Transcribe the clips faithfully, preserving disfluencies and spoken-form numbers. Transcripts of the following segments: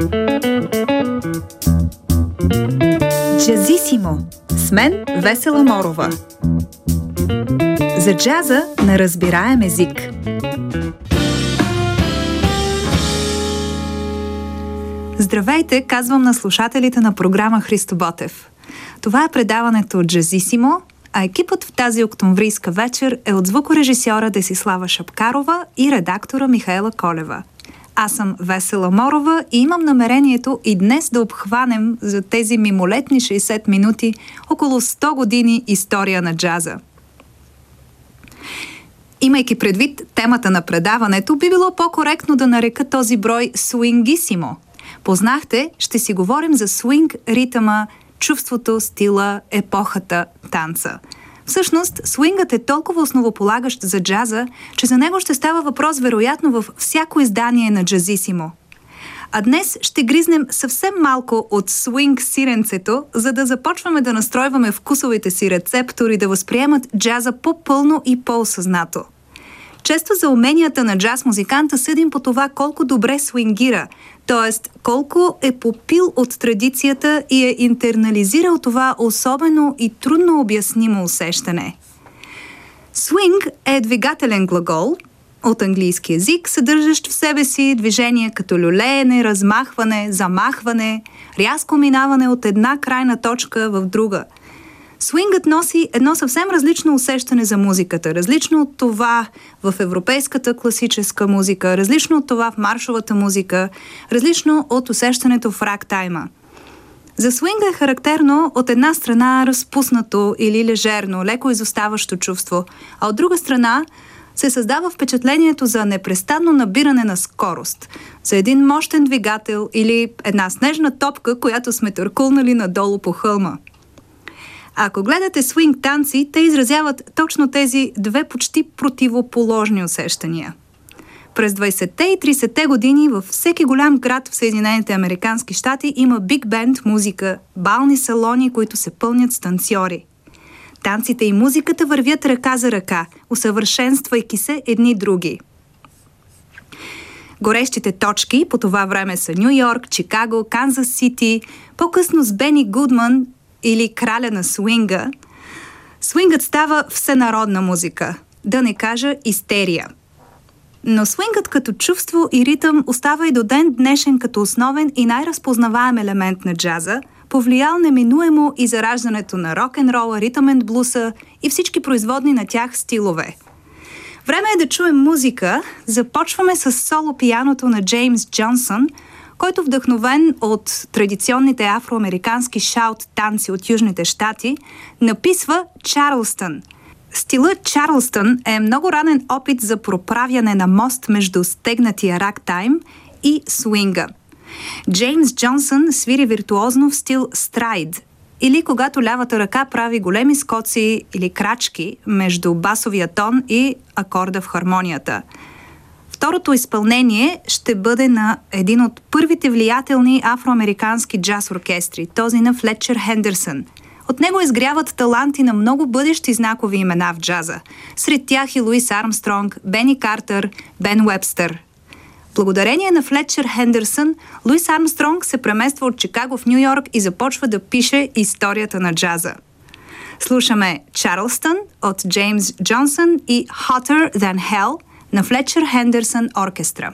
Джазисимо с мен Весела Морова. За джаза на разбираем език. Здравейте, казвам на слушателите на програма Христо Ботев. Това е предаването Джазисимо, а екипът в тази октомврийска вечер е от звукорежисьора Десислава Шапкарова и редактора Михаела Колева. Аз съм Весела Морова и имам намерението и днес да обхванем за тези мимолетни шейсет минути около сто години история на джаза. Имайки предвид темата на предаването, би било по-коректно да нарека този брой свингисимо. Познахте, ще си говорим за свинг, ритъма, чувството, стила, епохата, танца. Всъщност, свингът е толкова основополагащ за джаза, че за него ще става въпрос вероятно във всяко издание на Джазисимо. А днес ще гризнем съвсем малко от свинг сиренцето, за да започваме да настройваме вкусовите си рецептори да възприемат джаза по-пълно и по-осъзнато. Често за уменията на джаз музиканта съдим по това колко добре свингира, т.е. колко е попил от традицията и е интернализирал това особено и трудно обяснимо усещане. Свинг е двигателен глагол от английски език, съдържащ в себе си движение като люлеене, размахване, замахване, рязко минаване от една крайна точка в друга. Свингът носи едно съвсем различно усещане за музиката, различно от това в европейската класическа музика, различно от това в маршовата музика, различно от усещането в рактайма. За свинга е характерно от една страна разпуснато или лежерно, леко изоставащо чувство, а от друга страна се създава впечатлението за непрестанно набиране на скорост, за един мощен двигател или една снежна топка, която сме търкулнали надолу по хълма. А ако гледате свинг танци, те изразяват точно тези две почти противоположни усещания. През двайсетте и трийсетте години във всеки голям град в Съединените американски щати има биг бенд музика, бални салони, които се пълнят с танцьори. Танците и музиката вървят ръка за ръка, усъвършенствайки се едни други. Горещите точки по това време са Ню Йорк, Чикаго, Канзас Сити, по-късно с Бени Гудман или краля на свинга. Свингът става всенародна музика, да не кажа истерия. Но свингът като чувство и ритъм остава и до ден днешен като основен и най-разпознаваем елемент на джаза, повлиял неминуемо и зараждането на рок-н-рола, ритъм енд блуса и всички производни на тях стилове. Време е да чуем музика. Започваме с соло пианото на Джеймс Джонсън, който вдъхновен от традиционните афроамерикански шаут танци от Южните щати, написва Чарлстън. Стилът Чарлстън е много ранен опит за проправяне на мост между стегнатия рактайм и свинга. Джеймс Джонсън свири виртуозно в стил страйд, или когато лявата ръка прави големи скоци или крачки между басовия тон и акорда в хармонията. Второто изпълнение ще бъде на един от първите влиятелни афроамерикански джаз оркестри, този на Флетчер Хендерсън. От него изгряват таланти на много бъдещи знакови имена в джаза. Сред тях и Луис Армстронг, Бени Картер, Бен Уебстър. Благодарение на Флетчер Хендерсън, Луис Армстронг се премества от Чикаго в Ню Йорк и започва да пише историята на джаза. Слушаме Чарлстън от Джеймс Джонсън и Hotter Than Hell на Флетчер Хендерсън оркестра.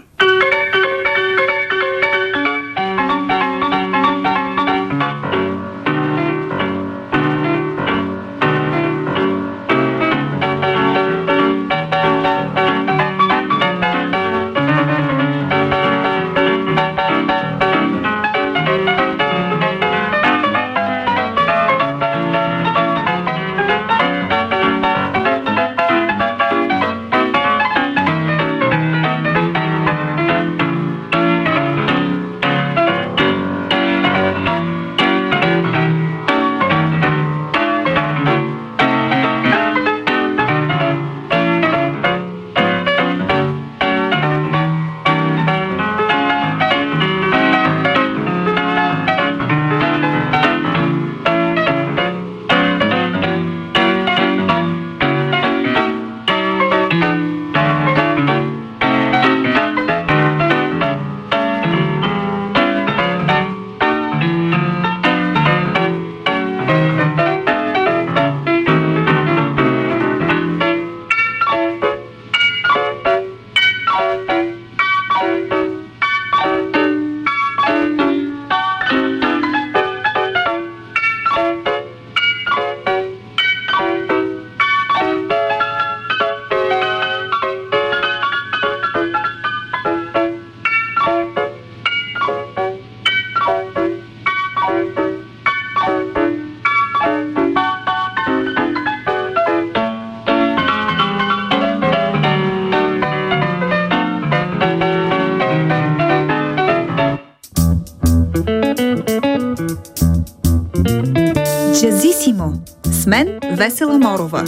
Джазисимо с мен Весела Морова.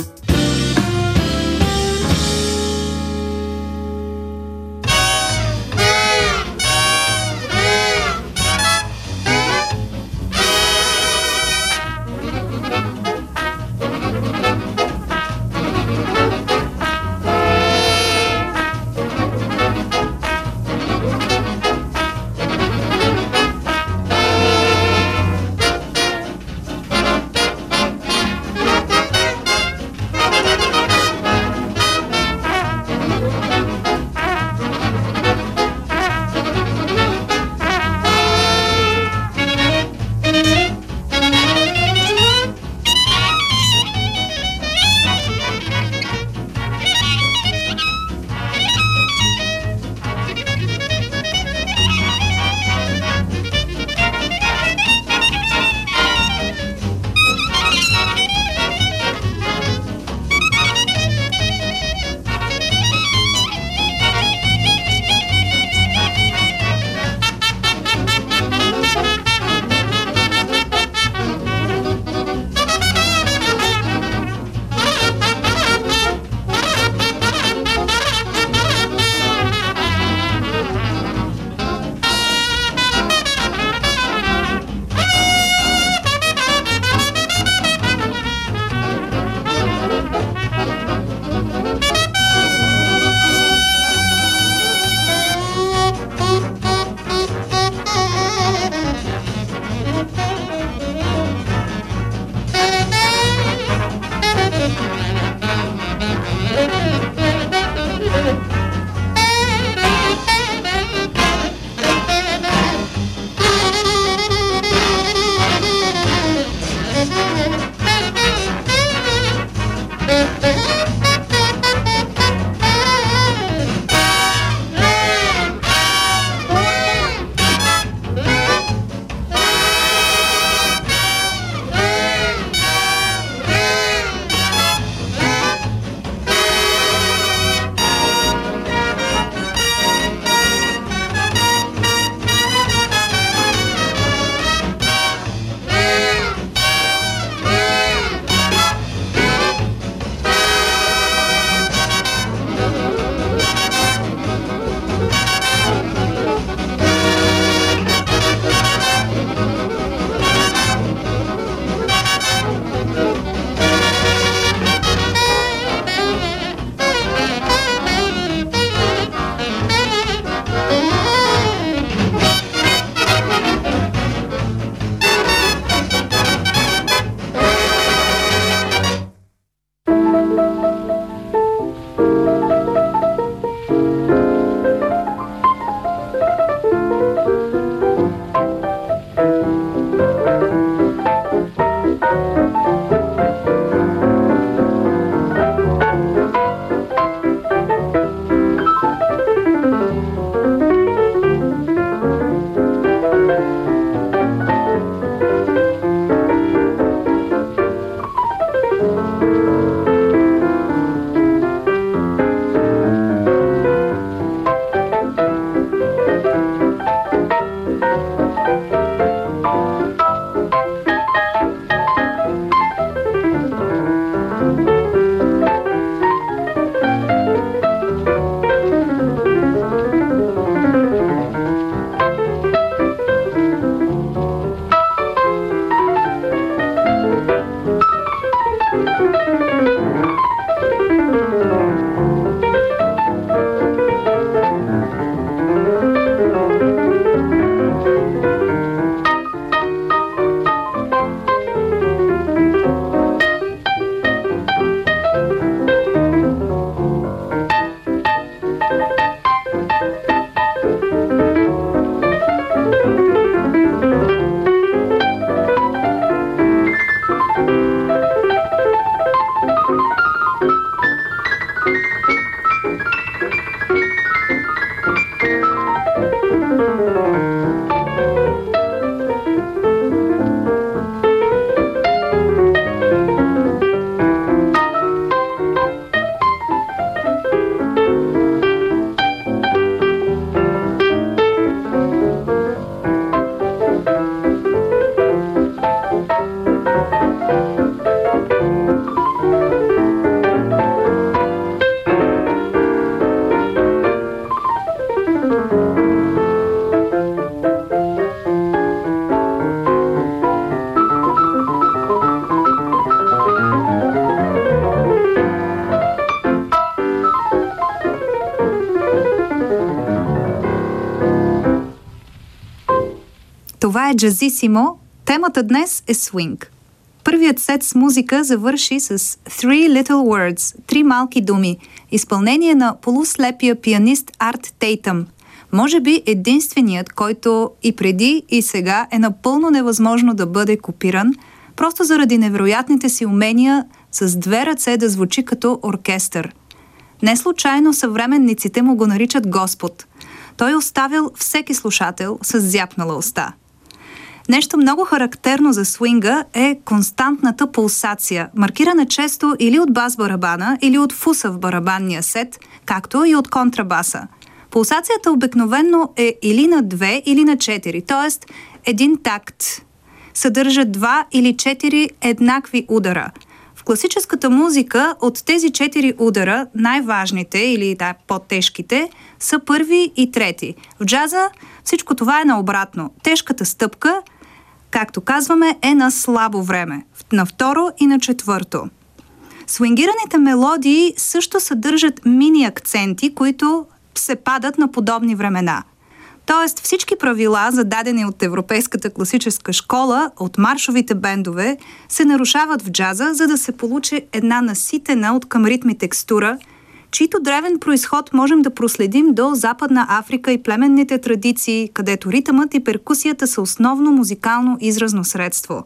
Това е Джазисимо. Темата днес е свинг. Първият сет с музика завърши с Three Little Words, три малки думи, изпълнение на полуслепия пианист Арт Тейтъм. Може би единственият, който и преди, и сега е напълно невъзможно да бъде копиран, просто заради невероятните си умения с две ръце да звучи като оркестър. Не случайно съвременниците му го наричат Господ. Той оставил всеки слушател с зяпнала уста. Нещо много характерно за свинга е константната пулсация, маркирана често или от бас-барабана, или от фуса в барабанния сет, както и от контрабаса. Пулсацията обикновено е или на две, или на четири, т.е. един такт съдържа два или четири еднакви удара. В класическата музика от тези четири удара, най-важните или да, по-тежките, са първи и трети. В джаза всичко това е наобратно. Тежката стъпка, както казваме, е на слабо време. На второ и на четвърто. Свингираните мелодии също съдържат мини-акценти, които се падат на подобни времена. Тоест всички правила, зададени от европейската класическа школа, от маршовите бендове, се нарушават в джаза, за да се получи една наситена от към ритми текстура, чийто древен произход можем да проследим до Западна Африка и племенните традиции, където ритъмът и перкусията са основно музикално изразно средство.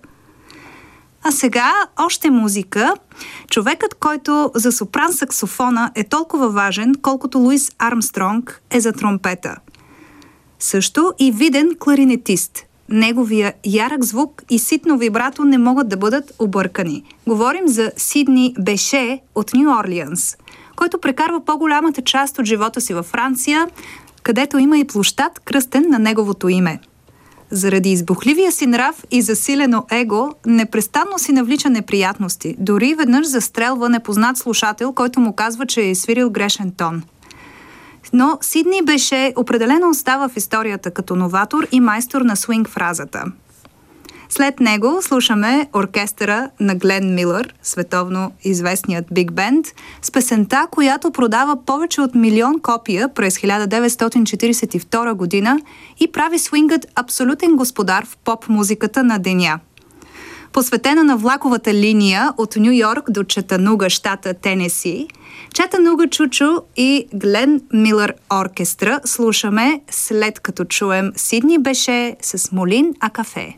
А сега още музика. Човекът, който за сопран-саксофона е толкова важен, колкото Луис Армстронг е за тромпета. Също и виден кларинетист. Неговия ярък звук и ситно вибрато не могат да бъдат объркани. Говорим за Сидни Беше от Ню Орлианс, който прекарва по-голямата част от живота си във Франция, където има и площад, кръстен на неговото име. Заради избухливия си нрав и засилено его, непрестанно си навлича неприятности. Дори веднъж застрелва непознат слушател, който му казва, че е свирил грешен тон. Но Сидни Беше определено остава в историята като новатор и майстор на свинг фразата. След него слушаме оркестъра на Глен Милър, световно известният биг бенд, с песента, която продава повече от милион копия през хиляда деветстотин четиридесет и втора година и прави свингът абсолютен господар в поп-музиката на деня. Посветена на влаковата линия от Ню Йорк до Чатануга, щата Тенеси, Чатануга Чучу и Глен Милър оркестра слушаме, след като чуем Сидни Беше с Молин а кафе.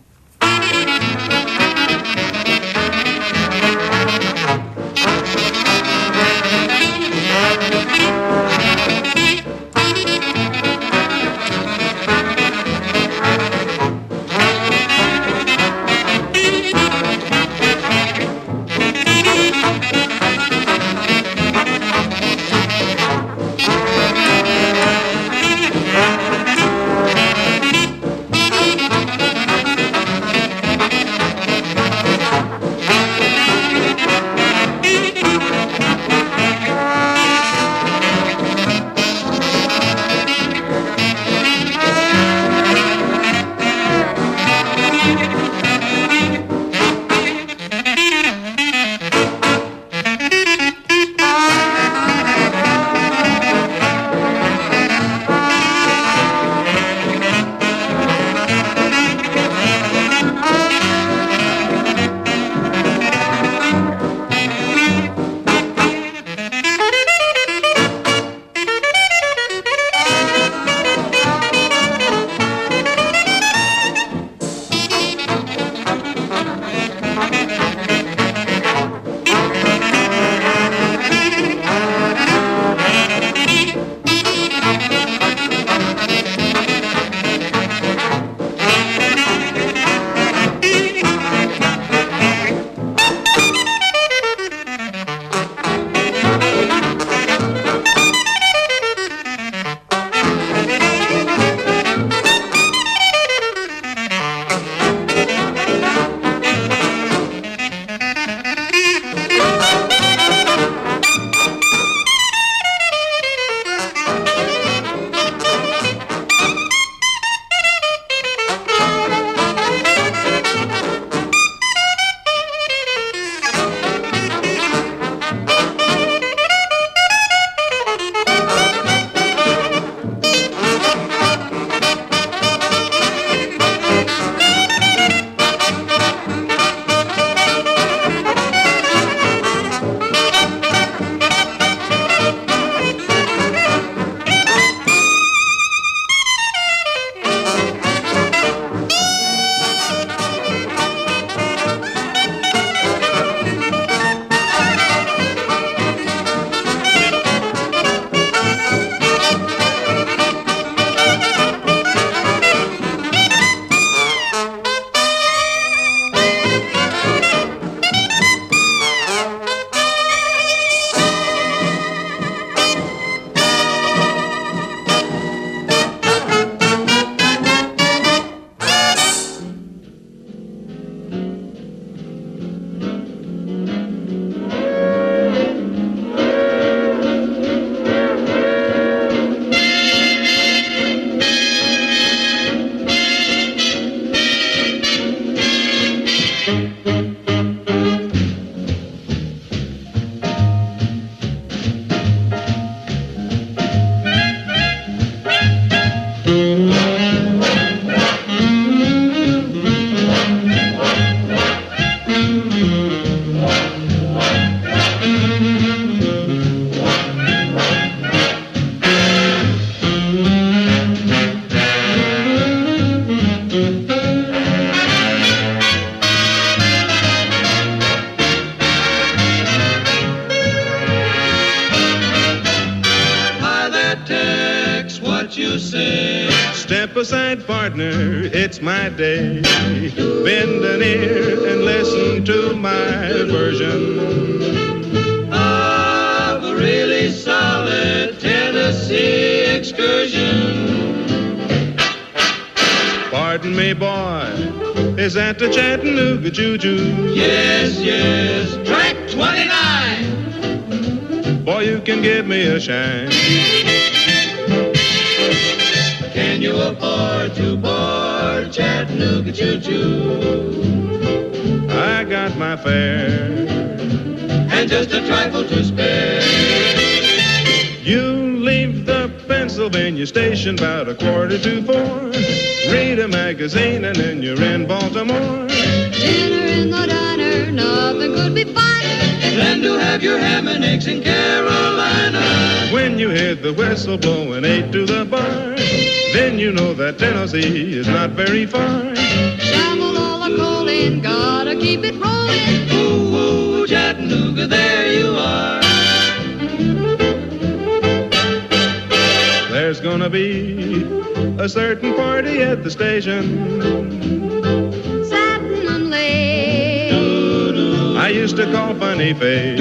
beside partner, it's my day. Bend an ear and listen to my version of a really solid Tennessee excursion. Pardon me, boy, is that the Chattanooga Choo-Choo? Yes, yes, track twenty-nine. Boy, you can give me a shine. Can you afford to board Chattanooga Choo-Choo? I got my fare and just a trifle to spare. You leave the Pennsylvania station about a quarter to four. Read a magazine and then you're in Baltimore. Dinner in the diner, nothing could be finer than to have your ham and eggs in Carolina. When you hear the whistle blowing eight to the bar, then you know that Tennessee is not very far. Shovel all the coal in, gotta keep it rolling. Ooh, ooh, Chattanooga, there you are. There's gonna be a certain party at the station. Satin and lace. I used to call Funny Face.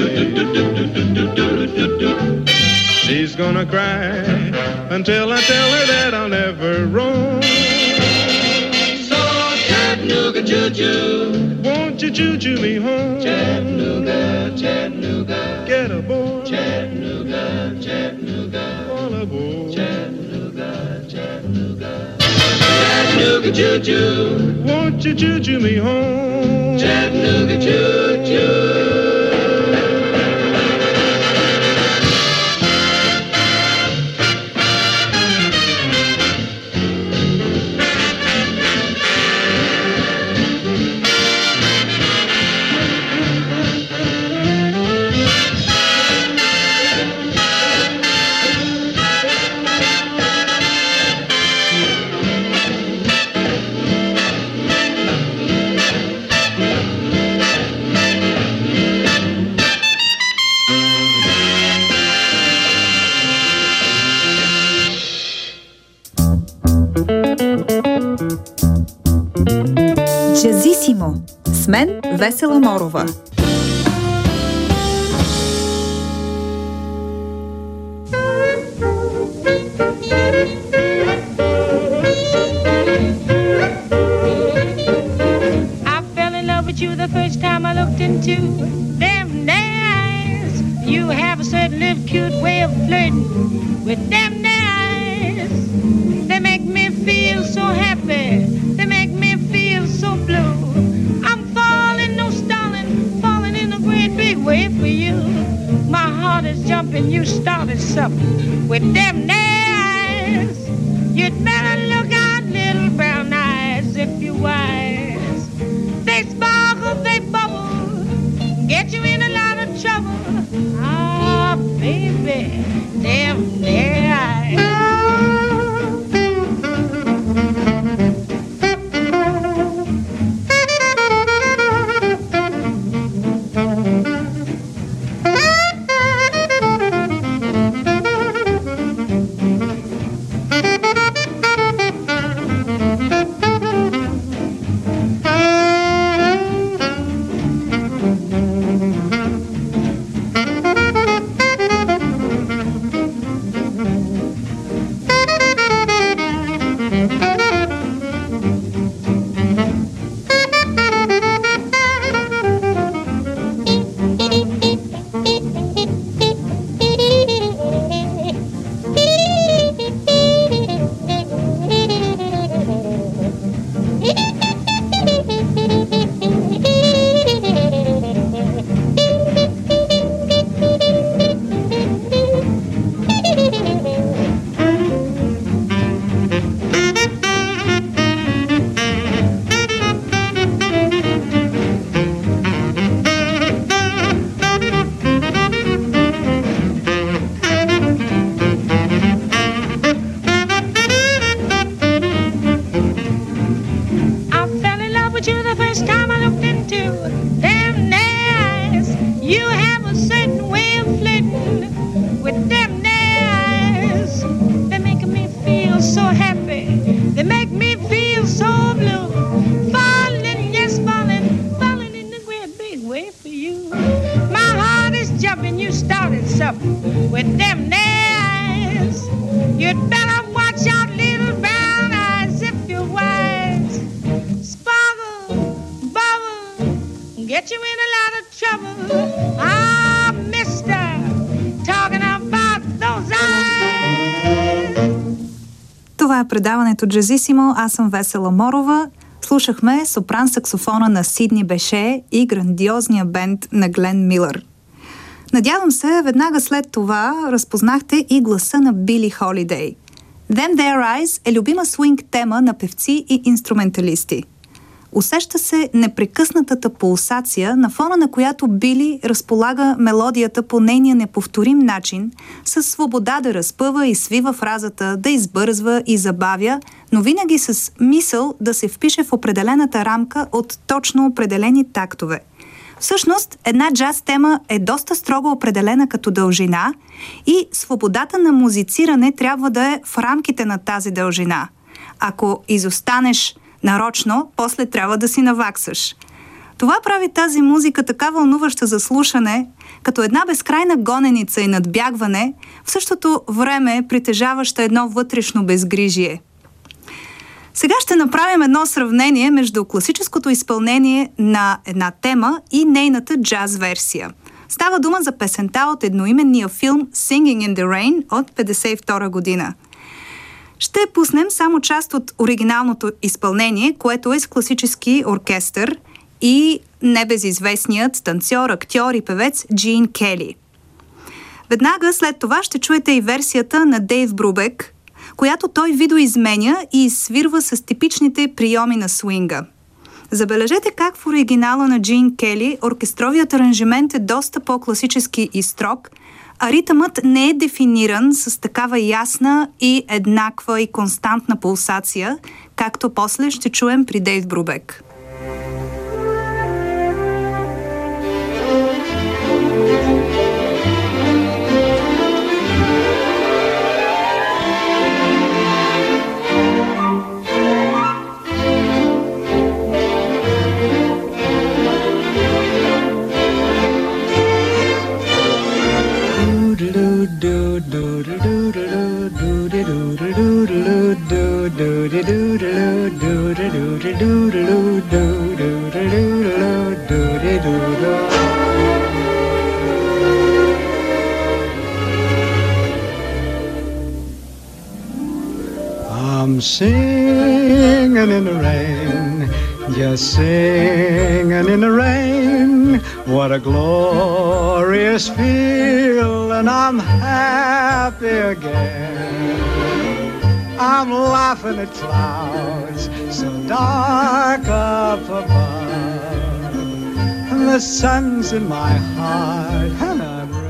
She's gonna cry until I tell her that I'll never roam. So Chattanooga choo-choo, won't you choo-choo me home? Chattanooga, Chattanooga, get aboard. Chattanooga, Chattanooga, all aboard. Chattanooga, Chattanooga, Chattanooga choo-choo, won't you choo-choo me home? Chattanooga choo-choo. Джазисимо с мен Весела Морова. I fell in love with you the first time I looked into them eyes. You have a certain little cute way of flirting with them eyes. They make me feel so happy. They make me feel so blue. I'm falling, no stalling, falling in a great big way for you. My heart is jumping, you started something with them eyes. You'd better look out, little brown eyes, if you're wise. They sparkle, they bubble, get you in a lot of trouble. Ah, baby, them eyes. They make trouble with them eyes. You'd better watch out, little brown eyes, if you're wise. Sparkle, bubble, get you in a lot of trouble. Ah, mister, talking about those eyes. Това е предаването Джазисимо. Аз съм Весела Морова. Слушахме сопран-саксофона на Сидни Беше и грандиозния бенд на Глен Милър. Надявам се, веднага след това разпознахте и гласа на Били Холидей. Them There Eyes е любима свинг тема на певци и инструменталисти. Усеща се непрекъснатата пулсация, на фона на която Били разполага мелодията по нейния неповторим начин, със свобода да разпъва и свива фразата, да избързва и забавя, но винаги с мисъл да се впише в определената рамка от точно определени тактове. Всъщност, една джаз тема е доста строго определена като дължина и свободата на музициране трябва да е в рамките на тази дължина. Ако изостанеш нарочно, после трябва да си наваксаш. Това прави тази музика така вълнуваща за слушане, като една безкрайна гоненица и надбягване, в същото време притежаваща едно вътрешно безгрижие. Сега ще направим едно сравнение между класическото изпълнение на една тема и нейната джаз версия. Става дума за песента от едноименния филм Singing in the Rain от петдесет и втора година. Ще пуснем само част от оригиналното изпълнение, което е с класически оркестър и небезизвестният танцор, актьор и певец Джин Кели. Веднага след това ще чуете и версията на Дейв Брубек, която той видоизменя и изсвирва с типичните приеми на свинга. Забележете как в оригинала на Джин Кели оркестровият аранжимент е доста по-класически и строг, а ритъмът не е дефиниран с такава ясна и еднаква и константна пулсация, както после ще чуем при Дейв Брубек. I'm singing in the rain, just singing in the rain. What a glorious feel, and I'm happy again. I'm laughing at clouds so dark up above, and the sun's in my heart, and I'm ready.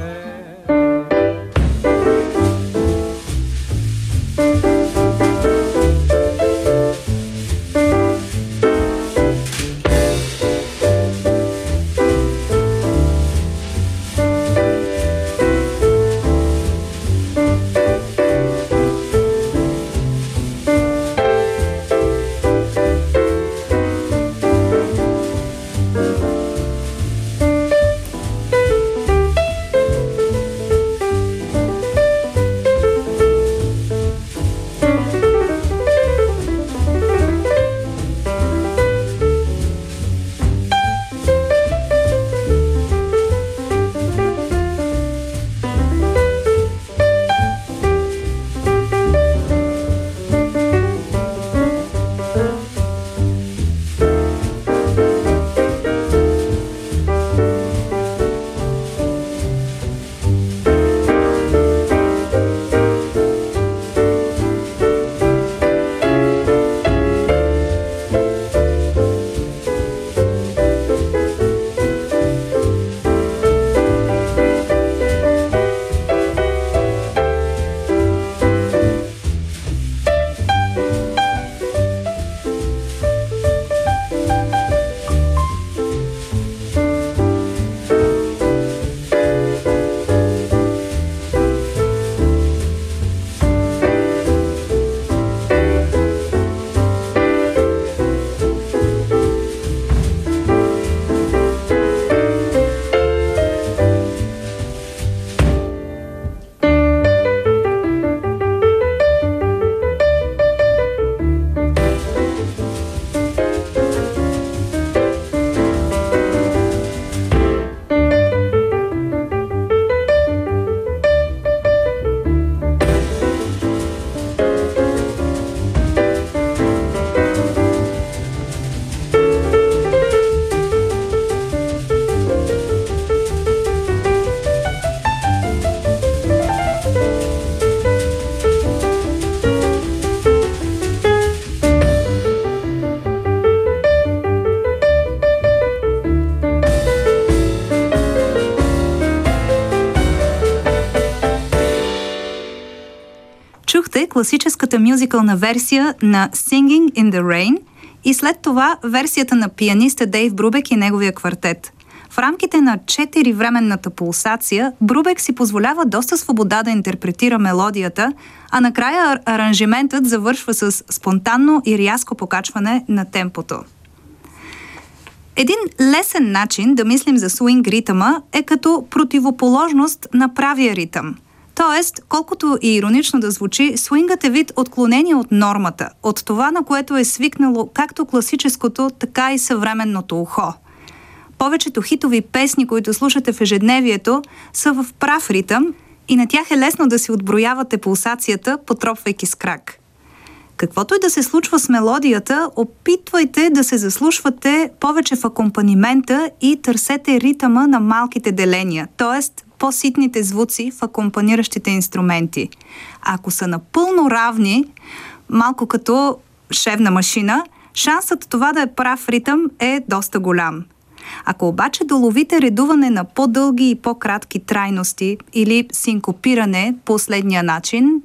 класическата мюзикална версия на Singing in the Rain и след това версията на пианиста Дейв Брубек и неговия квартет. В рамките на четиривременната пулсация Брубек си позволява доста свобода да интерпретира мелодията, а накрая аранжиментът завършва с спонтанно и рязко покачване на темпото. Един лесен начин да мислим за суинг ритъма е като противоположност на правия ритъм. Тоест, колкото и иронично да звучи, суингът е вид отклонение от нормата, от това, на което е свикнало както класическото, така и съвременното ухо. Повечето хитови песни, които слушате в ежедневието, са в прав ритъм и на тях е лесно да си отброявате пулсацията, потропвайки с крак. Каквото и да се случва с мелодията, опитвайте да се заслушвате повече в акомпанимента и търсете ритъма на малките деления, т.е. по-ситните звуци в акомпаниращите инструменти. А ако са напълно равни, малко като шевна машина, шансът това да е прав ритъм е доста голям. Ако обаче доловите редуване на по-дълги и по-кратки трайности или синкопиране по последния начин,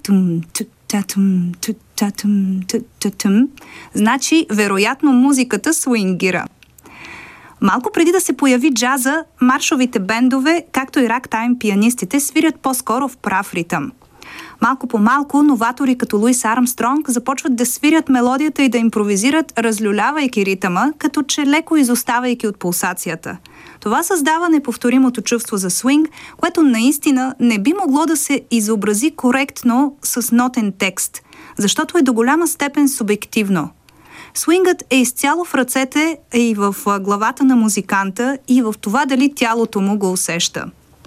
значи вероятно музиката суингира. Малко преди да се появи джаза, маршовите бендове, както и рактайм пианистите, свирят по-скоро в прав ритъм. Малко по малко новатори като Луис Армстронг започват да свирят мелодията и да импровизират, разлюлявайки ритъма, като че леко изоставайки от пулсацията. Това създава неповторимото чувство за суинг, което наистина не би могло да се изобрази коректно с нотен текст, защото е до голяма степен субективно. Суингът е изцяло в ръцете и в главата на музиканта и в това дали тялото му го усеща.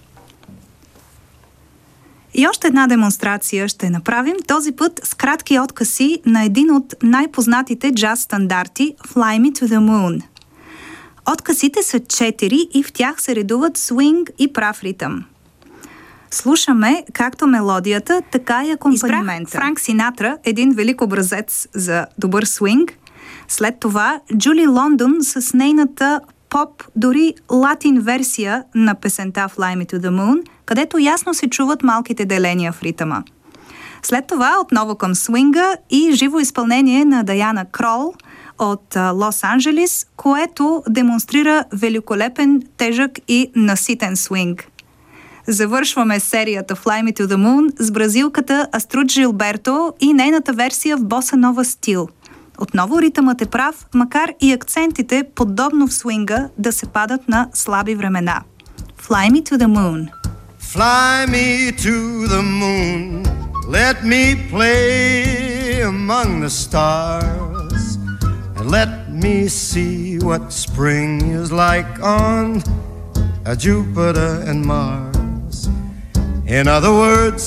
И още една демонстрация ще направим, този път с кратки откъси на един от най-познатите джаз стандарти Fly Me to the Moon. Откъсите са четири и в тях се редуват суинг и прав ритъм. Слушаме както мелодията, така и акомпанимента. Избрах Франк Синатра, един велик образец за добър суинг. След това Джули Лондон с нейната поп, дори латин версия на песента Fly Me to the Moon, където ясно се чуват малките деления в ритъма. След това отново към суинга и живо изпълнение на Даяна Крол от Лос-Анджелис, което демонстрира великолепен, тежък и наситен суинг. Завършваме серията Fly Me to the Moon с бразилката Аструд Жилберто и нейната версия в боса нова стил. Отново ритъмът е прав, макар и акцентите, подобно в суинга, да се падат на слаби времена. Fly Me to the Moon. Fly me to the moon, let me play among the stars, and let me see what spring is like on uh, Jupiter and Mars. In other words,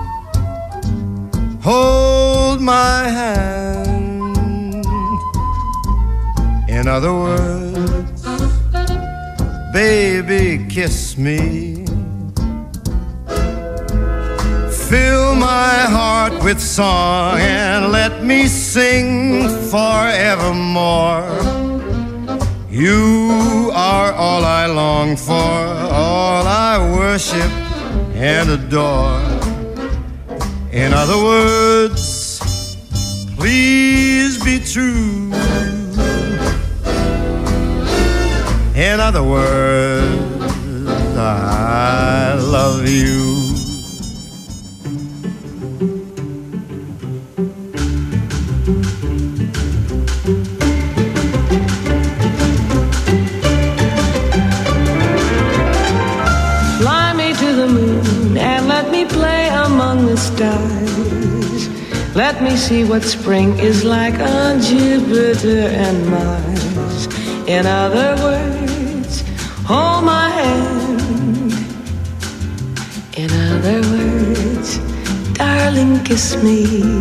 hold my hand. In other words, baby, kiss me. Fill my heart with song and let me sing forevermore. You are all I long for, all I worship and adore. In other words, please be true. In other words, I love you. Stars. Let me see what spring is like on Jupiter and Mars. In other words, hold my hand. In other words, darling, kiss me.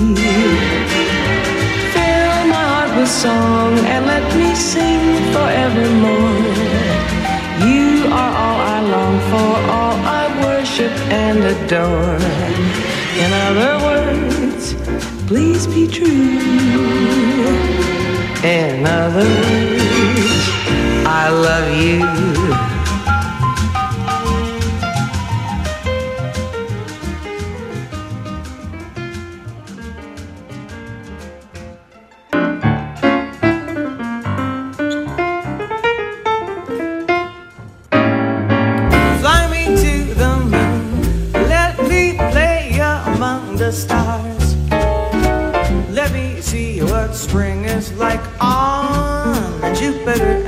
Fill my heart with song and let me sing forevermore. You are all I long for, all I worship and adore. In other words, please be true. In other words, I love you.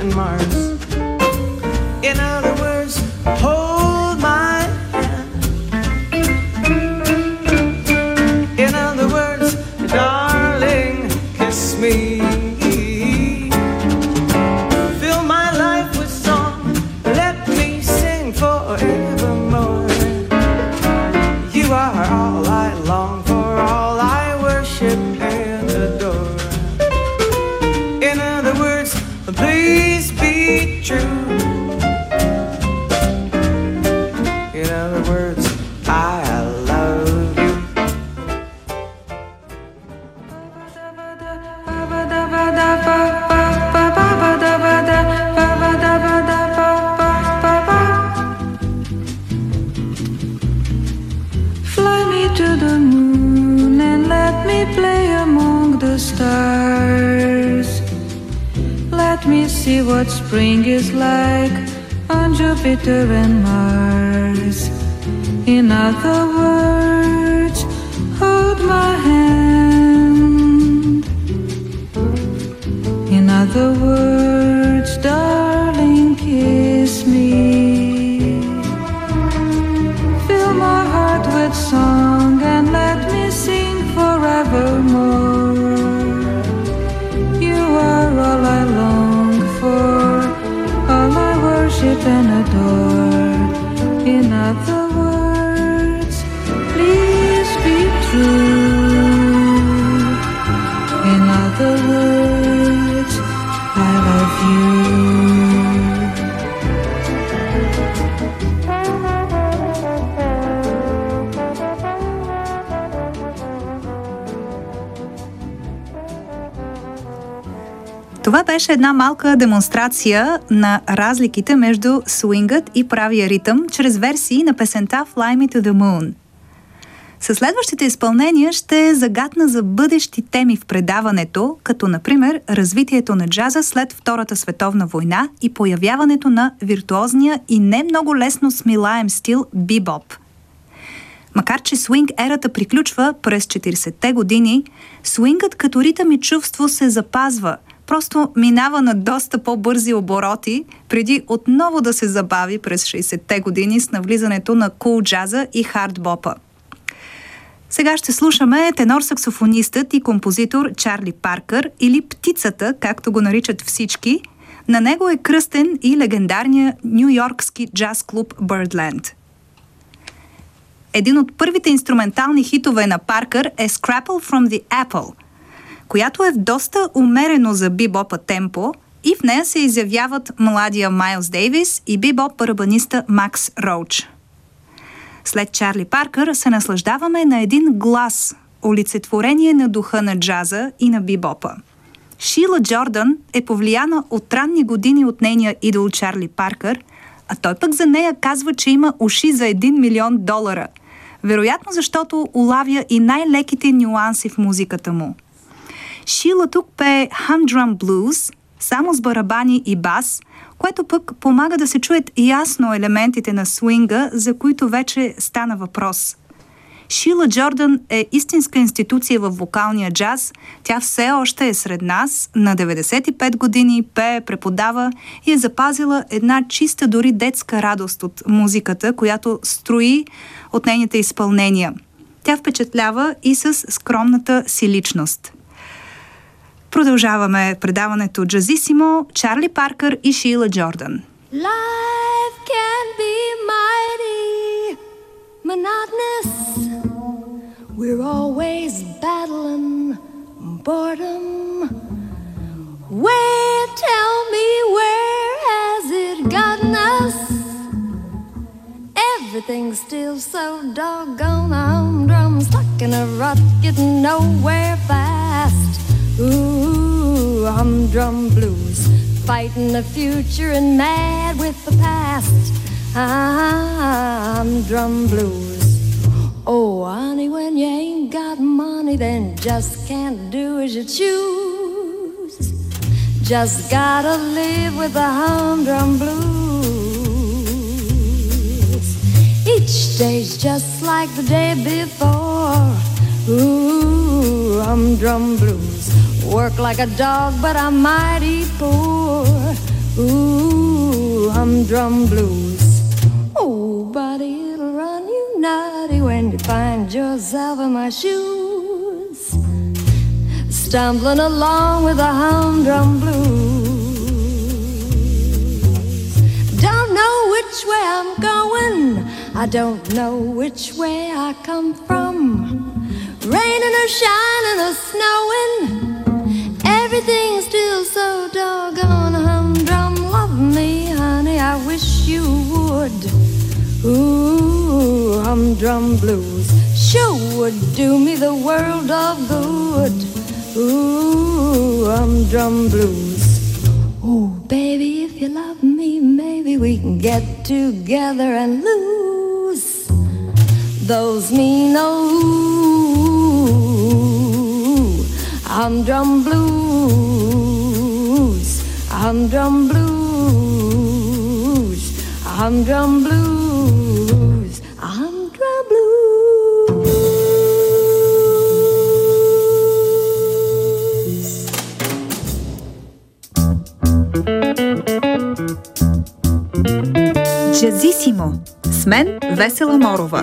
and Mars. In other words, hold my hand. In other words, darling, kiss me. Fill my life with song, let me sing forevermore. You are all I long for, all I worship and adore. In other words, please be true. In other words, I love you. Fly me to the moon and let me play among the stars. Let me see what spring is like on Jupiter and Mars. In other words, hold my hand. In other words, darling, kiss me. Fill my heart with song and let me sing forevermore. You are all I long for, all I worship and adore. In other words, please be true. In other words, I love you. Това беше една малка демонстрация на разликите между суингът и правия ритъм чрез версии на песента Fly Me to the Moon. Със следващите изпълнения ще загатна за бъдещи теми в предаването, като например развитието на джаза след Втората световна война и появяването на виртуозния и не много лесно смилаем стил бибоп. Макар че суинг ерата приключва през четиридесетте години, суингът като ритъм и чувство се запазва, просто минава на доста по-бързи обороти, преди отново да се забави през шейсетте години с навлизането на кул джаза и хардбопа. Сега ще слушаме тенор-саксофонистът и композитор Чарли Паркър, или Птицата, както го наричат всички. На него е кръстен и легендарния ню-йоркски джаз клуб Birdland. Един от първите инструментални хитове на Паркър е Scrapple from the Apple, която е в доста умерено за бибопа темпо, и в нея се изявяват младия Майлз Дейвис и бибоп барабаниста Макс Роуч. След Чарли Паркър се наслаждаваме на един глас, олицетворение на духа на джаза и на бибопа. Шила Джордан е повлияна от ранни години от нейния идол Чарли Паркър, а той пък за нея казва, че има уши за един милион долара. Вероятно защото улавя и най-леките нюанси в музиката му. Шила тук пее Humdrum Blues, само с барабани и бас, което пък помага да се чуят ясно елементите на суинга, за които вече стана въпрос. Шила Джордан е истинска институция в вокалния джаз. Тя все още е сред нас, на деветдесет и пет години, пее, преподава и е запазила една чиста, дори детска радост от музиката, която строи от нейните изпълнения. Тя впечатлява и с скромната си личност. Продължаваме предаването Джазисимо, Чарли Паркър и Шила Джордан. Life can be mighty monotonous. We're always battling boredom. Wait, tell me, where has it gotten us? Everything's still so doggone humdrum, stuck in a rut, getting nowhere fast. Ooh, humdrum blues, fighting the future and mad with the past. Humdrum blues. Oh, honey, when you ain't got money, then just can't do as you choose. Just gotta live with the humdrum blues. Each day's just like the day before. Ooh, humdrum blues. Work like a dog, but I'm mighty poor. humdrum blues. Oh, buddy, it'll run you nutty when you find yourself in my shoes, stumbling along with the humdrum blues. Don't know which way I'm going, I don't know which way I come from. Raining or shining or snowing, everything's still so doggone humdrum. Love me, honey, I wish you would. Ooh, humdrum blues sure would do me the world of good. Ooh, humdrum blues. Oh, baby, if you love me, maybe we can get together and lose those mean old humdrum blues, humdrum blues, humdrum blues, humdrum blues. Джазисимо с мен Весела Морова.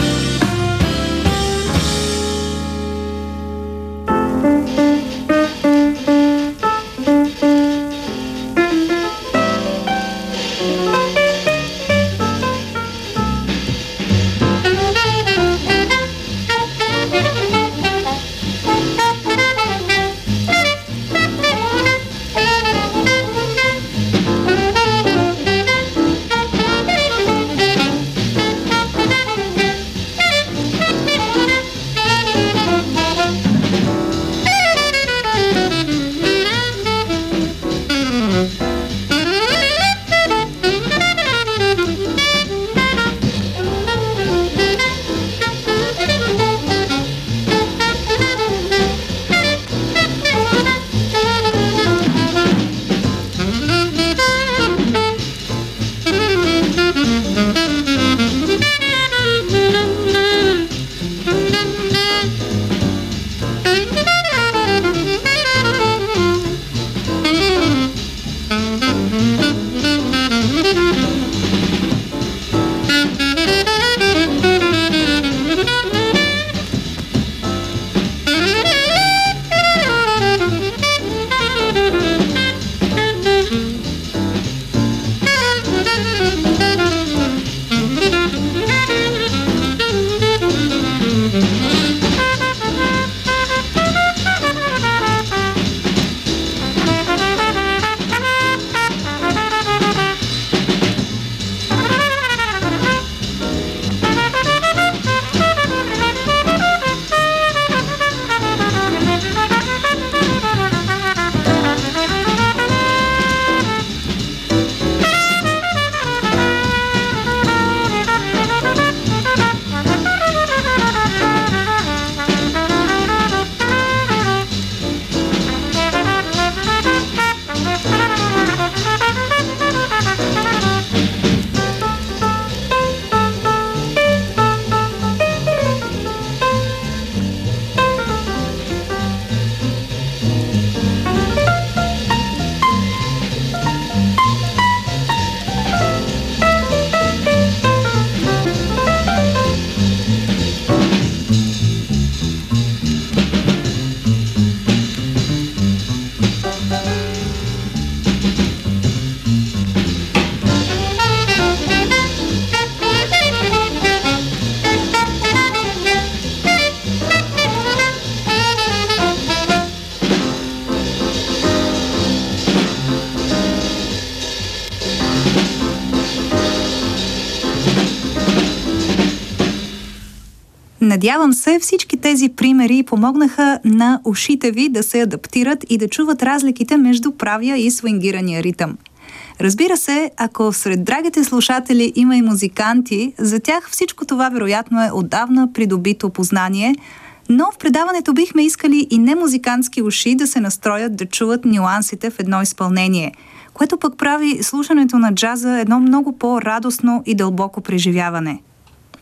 Надявам се, всички тези примери помогнаха на ушите ви да се адаптират и да чуват разликите между правия и свингирания ритъм. Разбира се, ако сред драгите слушатели има и музиканти, за тях всичко това вероятно е отдавна придобито познание, но в предаването бихме искали и немузикантски уши да се настроят да чуват нюансите в едно изпълнение, което пък прави слушането на джаза едно много по-радостно и дълбоко преживяване.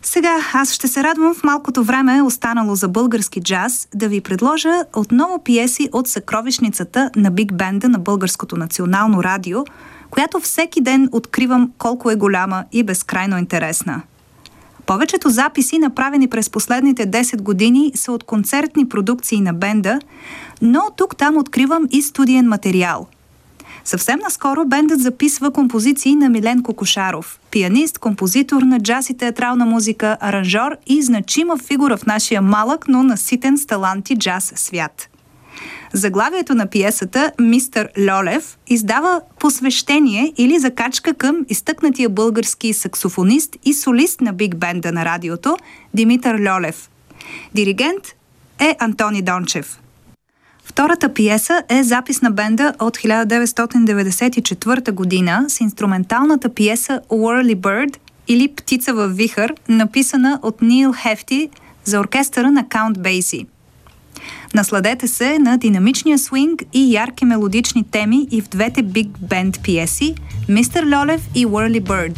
Сега аз ще се радвам в малкото време, останало за български джаз, да ви предложа отново пиеси от съкровищницата на биг бенда на Българското национално радио, която всеки ден откривам колко е голяма и безкрайно интересна. Повечето записи, направени през последните десет години, са от концертни продукции на бенда, но тук-там откривам и студиен материал. Съвсем наскоро бендът записва композиции на Милен Кокошаров, пианист, композитор на джаз и театрална музика, аранжор и значима фигура в нашия малък, но наситен с таланти джаз свят. Заглавието на пиесата «Мистер Льолев» издава посвещение или закачка към изтъкнатия български саксофонист и солист на биг бенда на радиото Димитър Льолев. Диригент е Антони Дончев. Втората пиеса е запис на бенда от хиляда деветстотин деветдесет и четвърта година с инструменталната пиеса Whirly Bird или Птица във вихър, написана от Нил Хефти за оркестъра на Count Basie. Насладете се на динамичния свинг и ярки мелодични теми и в двете биг бенд пиеси Мистер Льолев и Whirly Bird.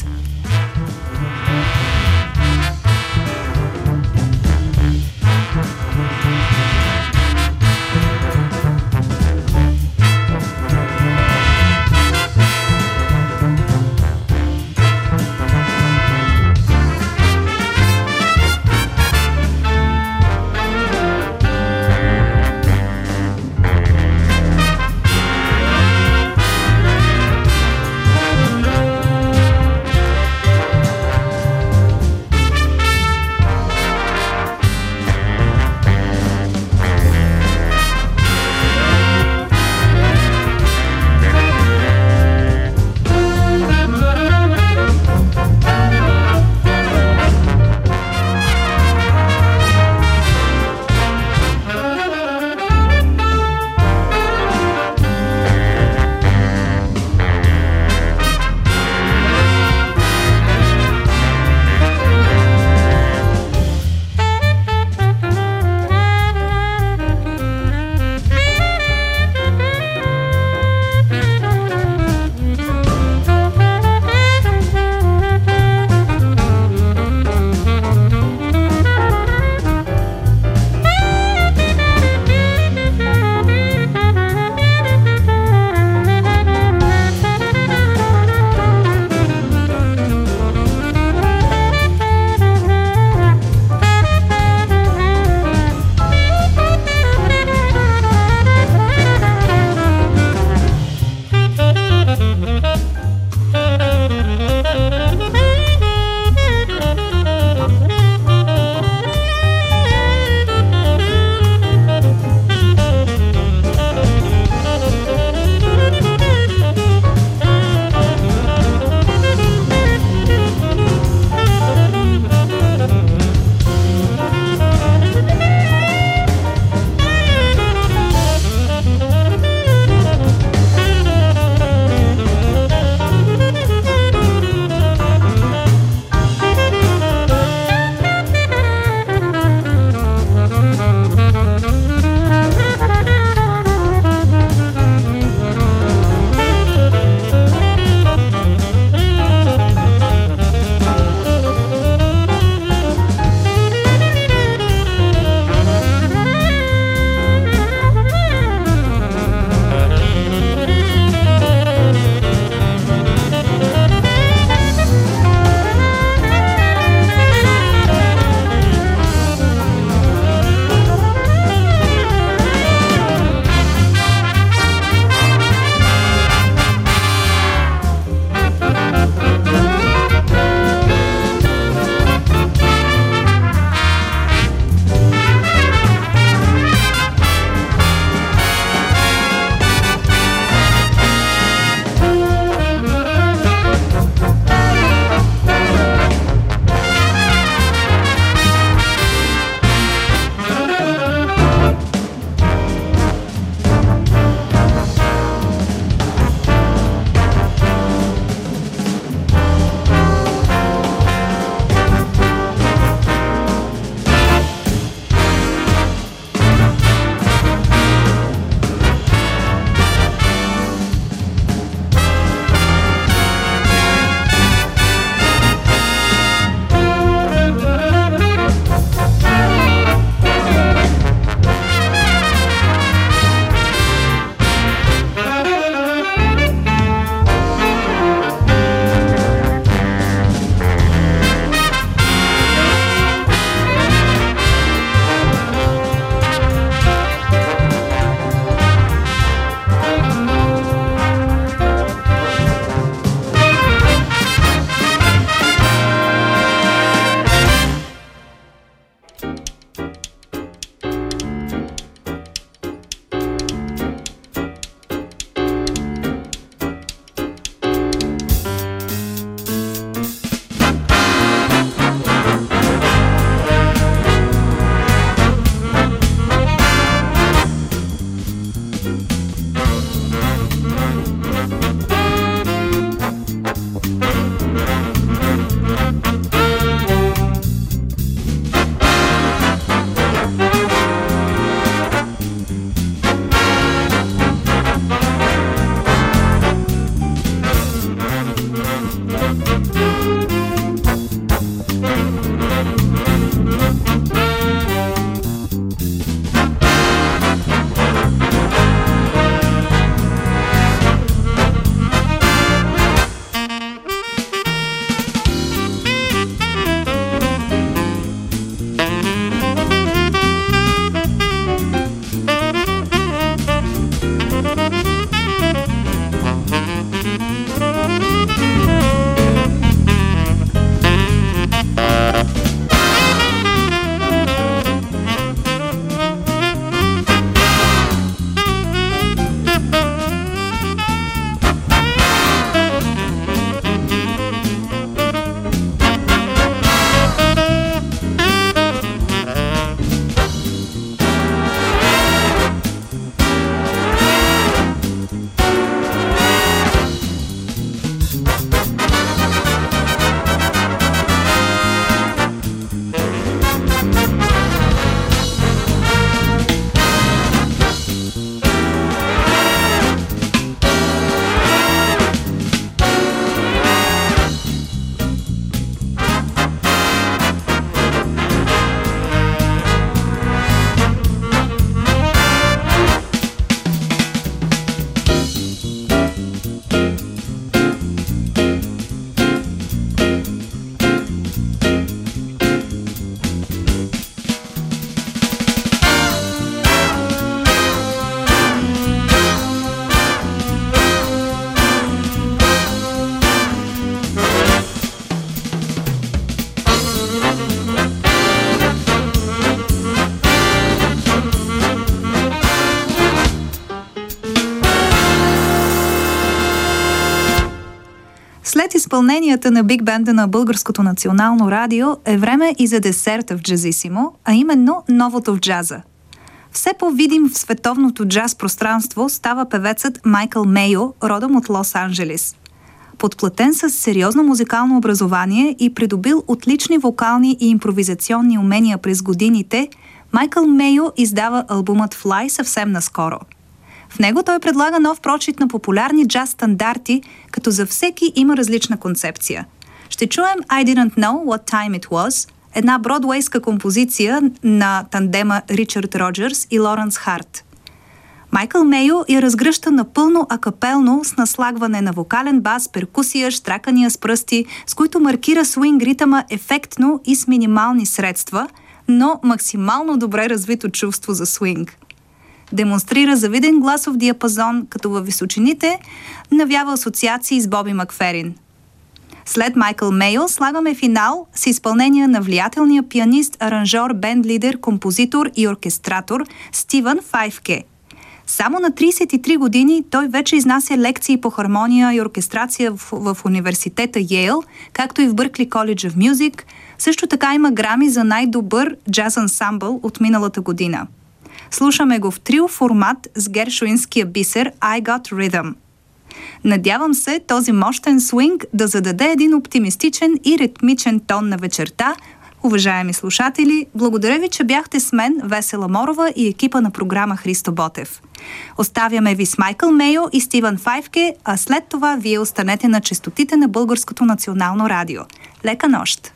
След изпълненията на биг бенда на Българското национално радио е време и за десерта в Джазисимо, а именно новото в джаза. Все по-видим в световното джаз пространство става певецът Майкъл Мейо, родом от Лос-Анджелис. Подплатен с сериозно музикално образование и придобил отлични вокални и импровизационни умения през годините, Майкъл Мейо издава албумът Fly съвсем наскоро. В него той предлага нов прочит на популярни джаз стандарти, като за всеки има различна концепция. Ще чуем I Didn't Know What Time It Was, една бродуейска композиция на тандема Ричард Роджърс и Лоренс Харт. Майкъл Мейо я разгръща напълно акапелно с наслагване на вокален бас, перкусия, щракания с пръсти, с които маркира свинг ритъма ефектно и с минимални средства, но максимално добре развито чувство за свинг. Демонстрира завиден гласов диапазон, като във височините навява асоциации с Боби Макферин. След Майкъл Мейо слагаме финал с изпълнение на влиятелния пианист, аранжор, бенд-лидер, композитор и оркестратор Стивън Файфке. Само на трийсет и три години той вече изнася лекции по хармония и оркестрация в, в университета Йейл, както и в Бъркли College of Music. Също така има грами за най-добър джаз ансамбъл от миналата година. Слушаме го в трио формат с гершуинския бисер I Got Rhythm. Надявам се този мощен свинг да зададе един оптимистичен и ритмичен тон на вечерта. Уважаеми слушатели, благодаря ви, че бяхте с мен, Весела Морова и екипа на програма Христо Ботев. Оставяме ви с Майкъл Мейо и Стивън Файфке, а след това вие останете на честотите на Българското национално радио. Лека нощ!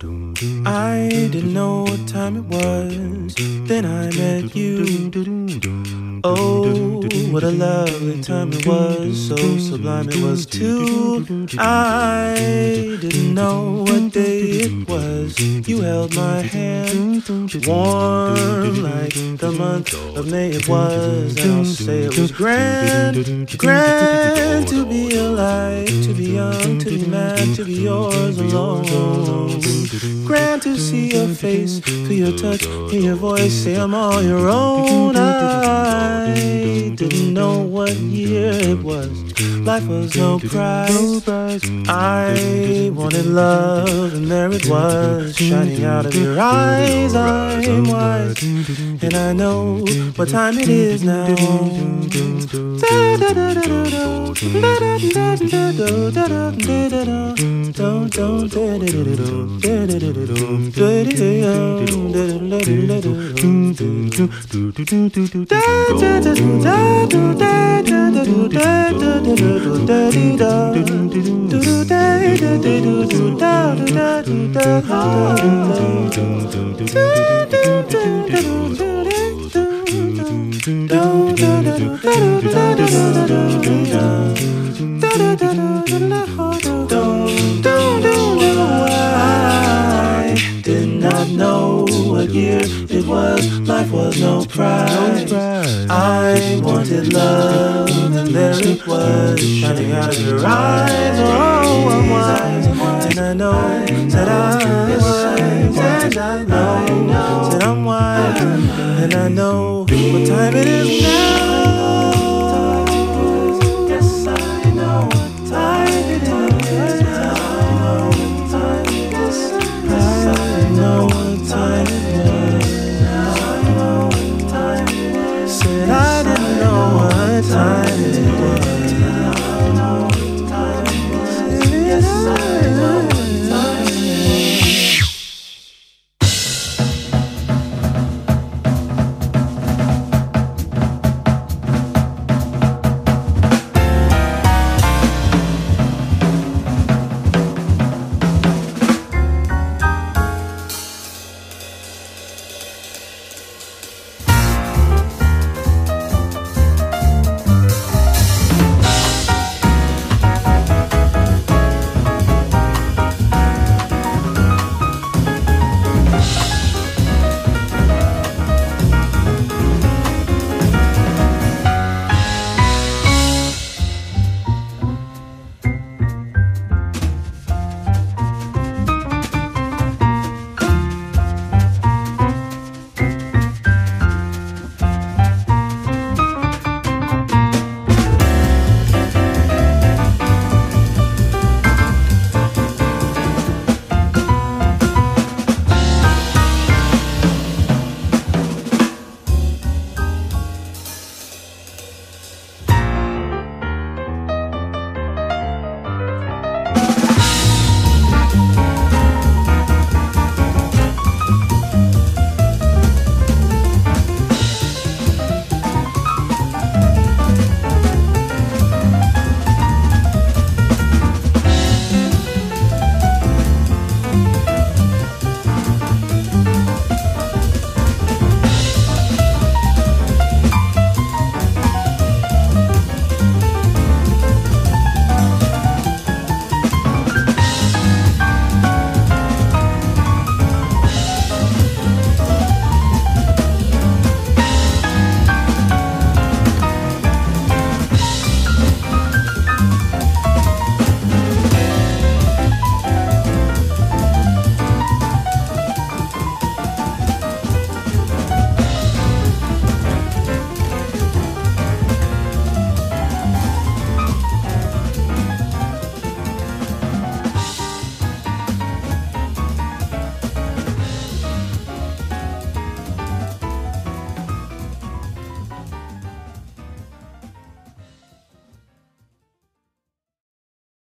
I didn't know what time it was, then I met you. Oh, what a lovely time it was, so sublime it was too. I didn't know what day it was, you held my hand, warm like the month of May it was. I'll say it was grand, grand to be alive, to be young, to be mad, to be yours alone. Grand to see your face, feel your touch, hear your voice, say I'm all your own. I didn't know what year it was, life was no prize. I wanted love and there it was, shining out of your eyes. I'm wise and I know what time it is now. It was, life was no prize. I wanted love, and there it was, shining out of your eyes. Oh, I'm wise, and I know that I'm wise, and I know that I'm wise, and I know what time it is now.